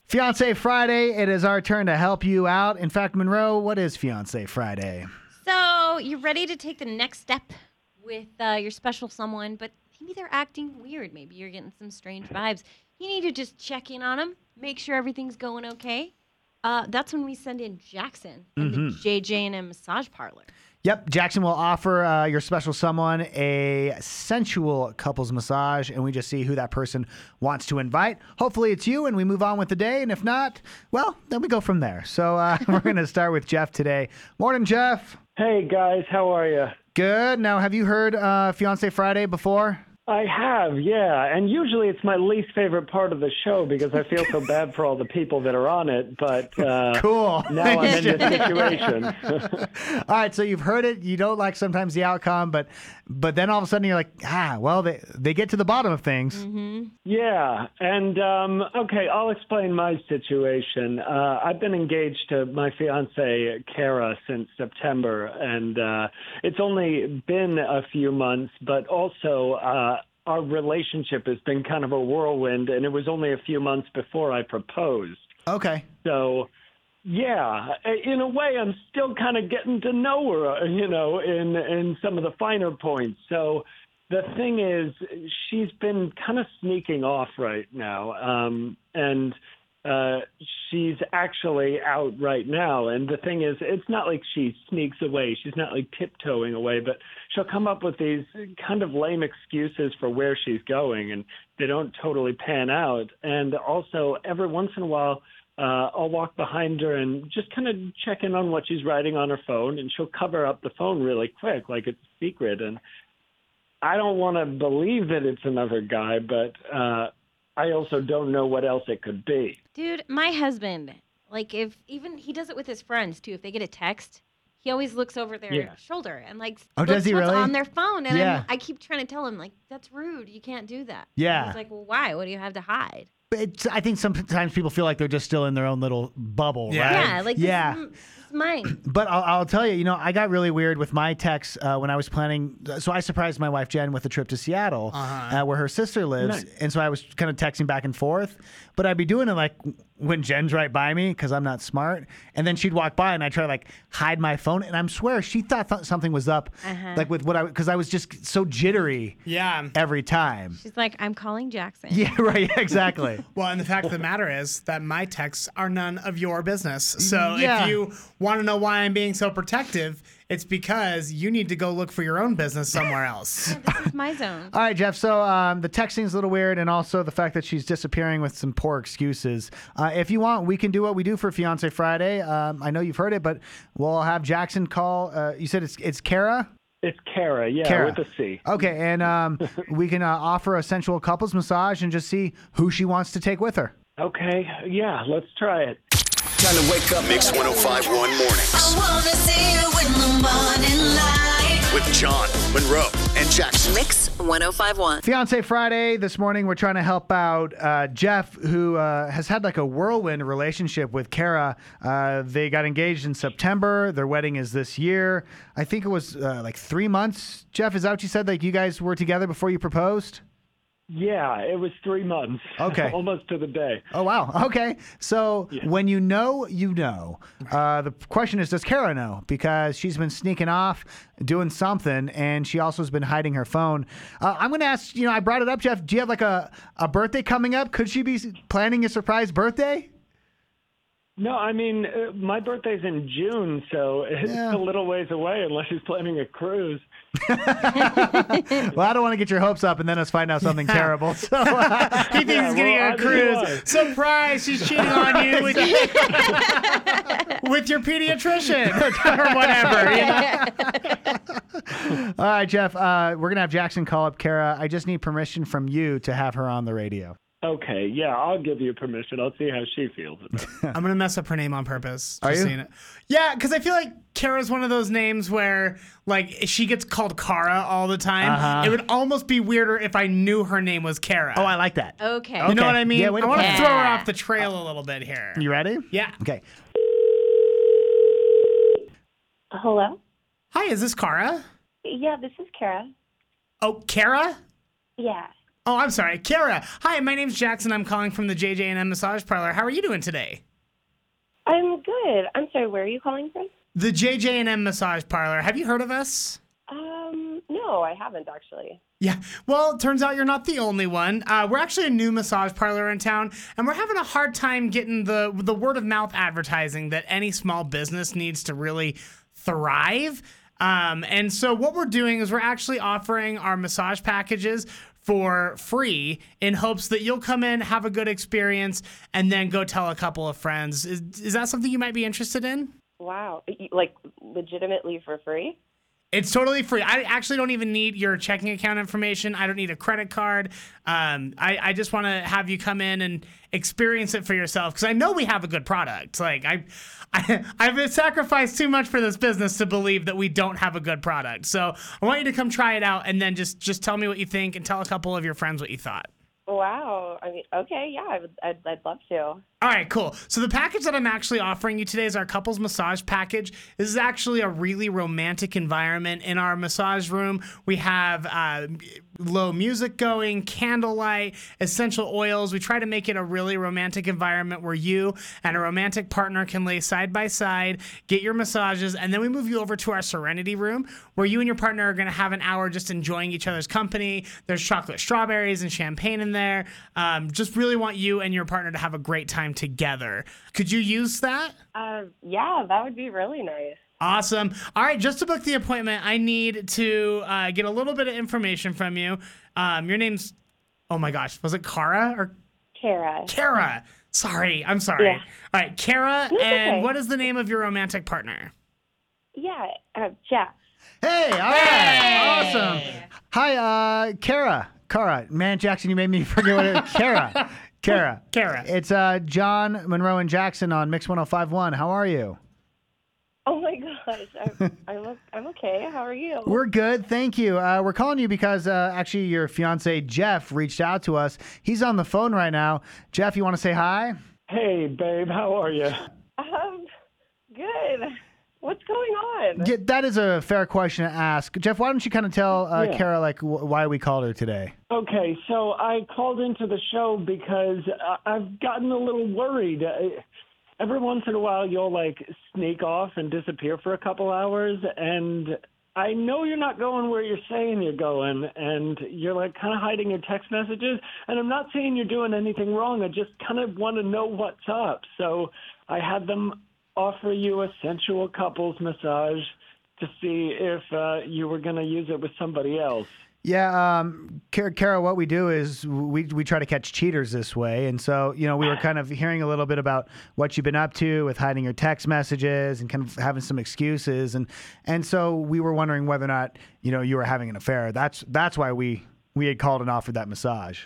Fiancé Friday, it is our turn to help you out. In fact, Monroe, what is Fiancé Friday? So you're ready to take the next step with your special someone, but maybe they're acting weird. Maybe you're getting some strange vibes. You need to just check in on them, make sure everything's going okay. That's when we send in Jackson and the JJ&M Massage Parlor. Yep, Jackson will offer your special someone a sensual couples massage, and we just see who that person wants to invite. Hopefully it's you, and we move on with the day, and if not, well, then we go from there. So we're going to start with Jeff today. Morning, Jeff. Hey, guys. How are you? Good. Now, have you heard Fiancé Friday before? I have, yeah. And usually it's my least favorite part of the show because I feel so bad for all the people that are on it. But cool. Now I'm in this situation. All right, so you've heard it. You don't like sometimes the outcome, but then all of a sudden you're like, well, they get to the bottom of things. Mm-hmm. Yeah. And, okay, I'll explain my situation. I've been engaged to my fiancée, Kara, since September. And it's only been a few months, but also our relationship has been kind of a whirlwind, and it was only a few months before I proposed. Okay. So, yeah, in a way, I'm still kind of getting to know her, in some of the finer points. So the thing is, she's been kind of sneaking off right now, and she's actually out right now. And the thing is, it's not like she sneaks away. She's not like tiptoeing away, but she'll come up with these kind of lame excuses for where she's going, and they don't totally pan out. And also, every once in a while, I'll walk behind her and just kind of check in on what she's writing on her phone, and she'll cover up the phone really quick, like it's a secret. And I don't want to believe that it's another guy, but I also don't know what else it could be. Dude, my husband, he does it with his friends too. If they get a text, he always looks over their shoulder and looks does he what's really? on their phone. And Yeah. I keep trying to tell him, that's rude. You can't do that. Yeah. And he's like, well, why? What do you have to hide? I think sometimes people feel like they're just still in their own little bubble, Yeah, right? this is mine. But I'll tell you, I got really weird with my texts when I was planning. So I surprised my wife, Jen, with a trip to Seattle, where her sister lives. Nice. And so I was kind of texting back and forth. But I'd be doing it when Jen's right by me because I'm not smart. And then she'd walk by and I'd try to hide my phone. And I swear she thought something was up, with because I was just so jittery every time. She's like, I'm calling Jackson. Yeah, right. Exactly. Well, and the fact of the matter is that my texts are none of your business. So if you want to know why I'm being so protective, it's because you need to go look for your own business somewhere else. Yeah, this is my zone. All right, Jeff. So the texting is a little weird, and also the fact that she's disappearing with some poor excuses. If you want, we can do what we do for Fiancé Friday. I know you've heard it, but we'll have Jackson call. You said it's Kara? It's Kara, Kara. with a C. Okay, and we can offer a sensual couples massage and just see who she wants to take with her. Okay, yeah, let's try it. Time to wake up. Mix 105.1 mornings. I wanna see you in the morning light. With John, Monroe, and Jackson. Mix 105.1. Fiancé Friday. This morning, we're trying to help out Jeff, who has had a whirlwind relationship with Kara. They got engaged in September. Their wedding is this year. I think it was 3 months. Jeff, is that what you said? You guys were together before you proposed? Yeah, it was 3 months. Okay. Almost to the day. Oh, wow. Okay. So when you know, you know. The question is, does Kara know? Because she's been sneaking off, doing something, and she also has been hiding her phone. I'm going to ask, I brought it up, Jeff. Do you have a birthday coming up? Could she be planning a surprise birthday? No, I mean, my birthday's in June, so it's a little ways away unless she's planning a cruise. Well, I don't want to get your hopes up and then us find out something terrible. So He thinks he's getting a cruise. Surprise, she's cheating on you with your pediatrician or whatever. All right, Jeff, we're going to have Jackson call up Kara. I just need permission from you to have her on the radio. Okay, yeah, I'll give you permission. I'll see how she feels about it. I'm going to mess up her name on purpose. Are you? Seeing it. Yeah, because I feel like Kara's one of those names where, she gets called Kara all the time. It would almost be weirder if I knew her name was Kara. Oh, I like that. Okay. You know what I mean? Yeah, I way to want to play. throw her off the trail a little bit here. You ready? Yeah. Okay. Hello? Hi, is this Kara? Yeah, this is Kara. Oh, Kara? Yeah. Oh, I'm sorry. Kara. Hi, my name's Jackson. I'm calling from the JJ&M Massage Parlor. How are you doing today? I'm good. I'm sorry, where are you calling from? The JJ&M Massage Parlor. Have you heard of us? No, I haven't actually. Yeah. Well, it turns out you're not the only one. We're actually a new massage parlor in town, and we're having a hard time getting the word of mouth advertising that any small business needs to really thrive. And so what we're doing is we're actually offering our massage packages for free in hopes that you'll come in, have a good experience, and then go tell a couple of friends. Is that something you might be interested in? Wow. Like, legitimately for free? It's totally free. I actually don't even need your checking account information. I don't need a credit card. I just want to have you come in and experience it for yourself because I know we have a good product. Like I've sacrificed too much for this business to believe that we don't have a good product. So I want you to come try it out and then just tell me what you think and tell a couple of your friends what you thought. Wow. I mean, okay, yeah, I'd love to. All right, cool. So the package that I'm actually offering you today is our couples massage package. This is actually a really romantic environment. In our massage room, we have low music going, candlelight, essential oils. We try to make it a really romantic environment where you and a romantic partner can lay side by side, get your massages, and then we move you over to our Serenity room where you and your partner are going to have an hour just enjoying each other's company. There's chocolate strawberries and champagne in there. Just really want you and your partner to have a great time together. Could you use that? Yeah, that would be really nice. Awesome. All right, just to book the appointment, I need to get a little bit of information from you. Your name's, oh my gosh, was it Kara or? Kara. Kara. Sorry, I'm sorry. Yeah. All right, Kara, That's and okay. what is the name of your romantic partner? Yeah, Jeff. Hey, all right. Awesome. Hi, Kara. Man, Jackson, you made me forget what it is. Kara. It's John, Monroe, and Jackson on Mix 105.1. How are you? Oh my gosh, I'm okay. How are you? We're good, thank you. We're calling you because actually your fiance Jeff reached out to us. He's on the phone right now. Jeff, you want to say hi? Hey, babe, how are you? Good. What's going on? Yeah, that is a fair question to ask. Jeff, why don't you kind of tell Kara like why we called her today? Okay, so I called into the show because I've gotten a little worried. Every once in a while, you'll like sneak off and disappear for a couple hours, and I know you're not going where you're saying you're going, and you're like kind of hiding your text messages. And I'm not saying you're doing anything wrong. I just kind of want to know what's up. So I had them offer you a sensual couples massage to see if you were going to use it with somebody else. Yeah, Kara, what we do is we try to catch cheaters this way. And so, we were kind of hearing a little bit about what you've been up to with hiding your text messages and kind of having some excuses. And so we were wondering whether or not, you were having an affair. That's why we had called and offered that massage.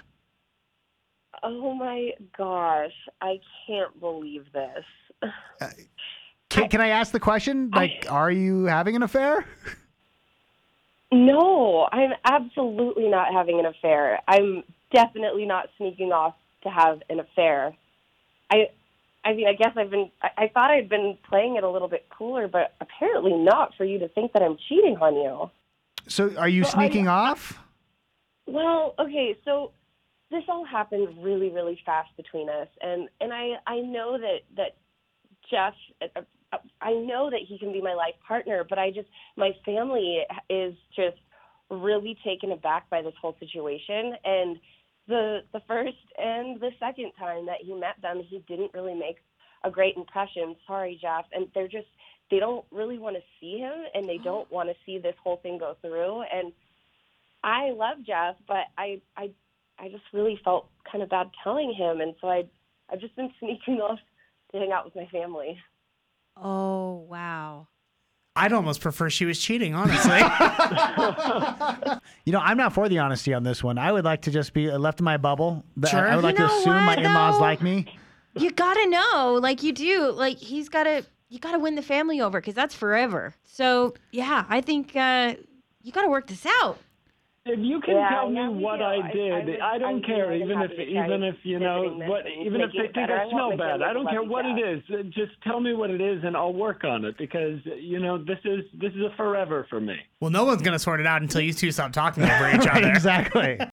Oh my gosh, I can't believe this. Can I ask the question? Like, are you having an affair? No, I'm absolutely not having an affair. I'm definitely not sneaking off to have an affair. I mean, I guess I thought I'd been playing it a little bit cooler, but apparently not for you to think that I'm cheating on you. So are you sneaking off? Well, okay, so this all happened really, really fast between us, and I know that Jeff, I know that he can be my life partner, but my family is just really taken aback by this whole situation. And the first and the second time that he met them, he didn't really make a great impression. Sorry, Jeff. And they don't really want to see him, and they don't want to see this whole thing go through. And I love Jeff, but I just really felt kind of bad telling him. And so I've just been sneaking off to hang out with my family. Oh, wow. I'd almost prefer she was cheating, honestly. I'm not for the honesty on this one. I would like to just be left in my bubble. Sure. I would like to assume my in-laws like me. You gotta know, like you do, like you gotta win the family over because that's forever. So yeah, I think you gotta work this out. If you can tell me what I did, I don't care. Even if they think I smell bad, I don't care what it is. Just tell me what it is, and I'll work on it because this is a forever for me. Well, no one's gonna sort it out until you two stop talking over each other. Exactly.